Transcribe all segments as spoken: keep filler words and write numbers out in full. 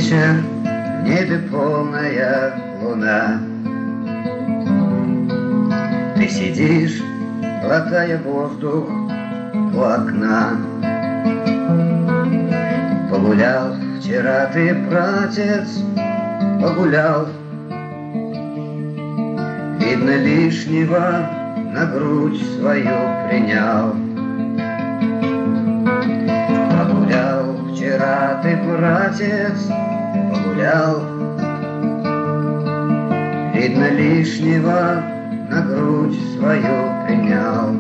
вечер, в небе полная луна. Ты сидишь, глотая воздух у окна. Погулял вчера ты, братец, погулял. Видно, лишнего на грудь свою принял. Погулял вчера ты, братец, погулял. Видно, лишнего на грудь свою принял.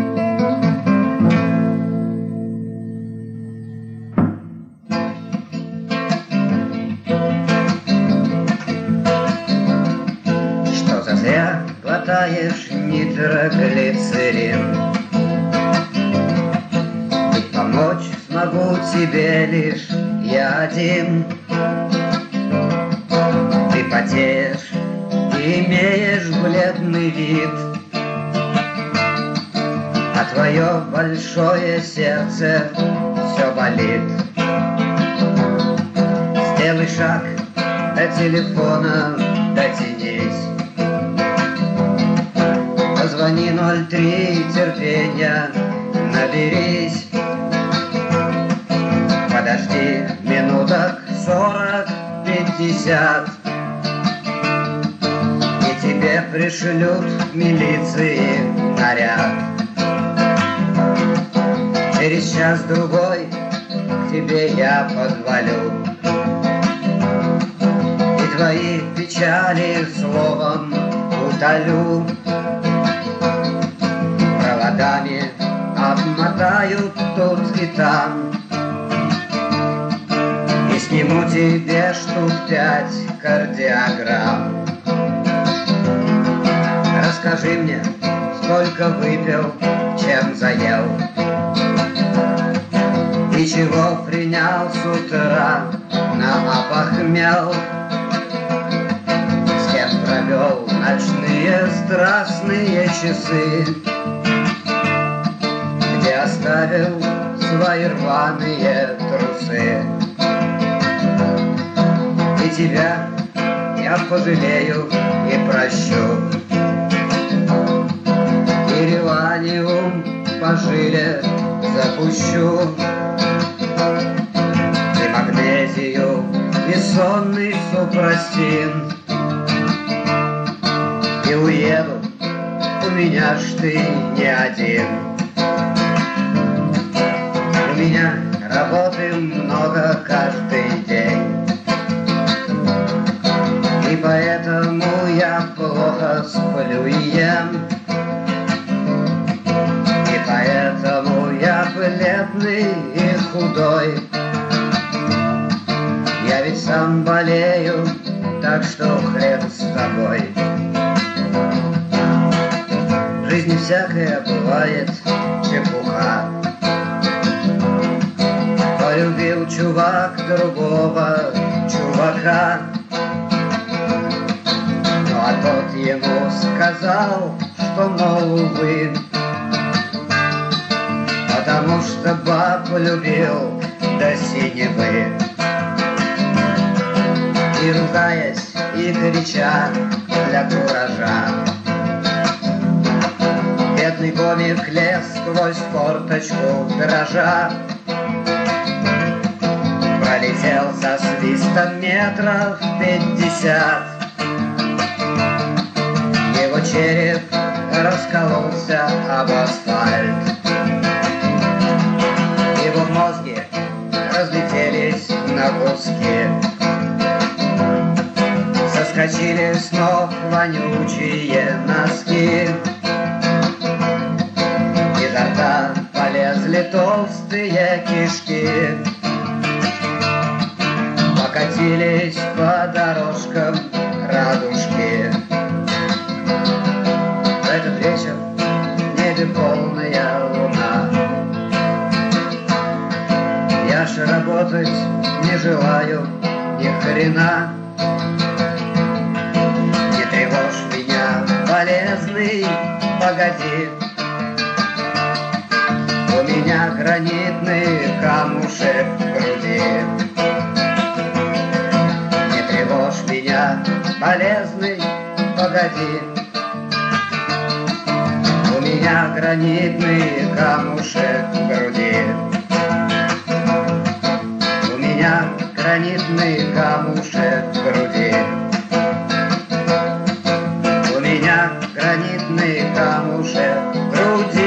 Что за зря глотаешь нитроглицерин? Ведь помочь смогу тебе лишь я один. Ты потеешь и имеешь бледный вид, а твое большое сердце все болит. Сделай шаг до телефона, дотянись. Позвони ноль три, терпения наберись. Подожди минуток сорок, пятьдесят, и тебе пришлют милиции наряд. Через час-другой к тебе я подвалю, и твои печали словом утолю. Проводами обмотают тут и там, и сниму тебе штук пять кардиограмм. Расскажи мне, сколько выпил, чем заел, и чего принял с утра на опохмел. С кем провел ночные страстные часы, где оставил свои рваные трусы. И тебя я пожалею и прощу, и реланиум по жиле запущу, и магнезию, и сонный супрастин, и уеду, у меня ж ты не один. У меня работы много каждый день, и поэтому я плохо сплю и ем, и поэтому я бледный и худой. Я ведь сам болею, так что хрен с тобой. В жизни всякое бывает, чепуха. Полюбил чувак другого чувака, ну а тот ему сказал, что, мол, увы, потому что баб любил до синевы. И ругаясь, и крича для куража, бедный комик лез сквозь форточку дрожа. Пролетел со свистом метров пятьдесят, его череп раскололся об асфальт, его в мозге разлетелись на куски. Соскочили с ног вонючие носки, изо рта полезли толстые кишки. Покатились по дорожкам радужки. В этот вечер в небе полная луна. Я ж работать не желаю ни хрена. Не тревожь меня, болезный, погоди. У меня гранитный камушек в груди. Трожь меня, болезный, погоди. У меня гранитный камушек в груди. У меня гранитный камушек в груди. У меня гранитный камушек в груди.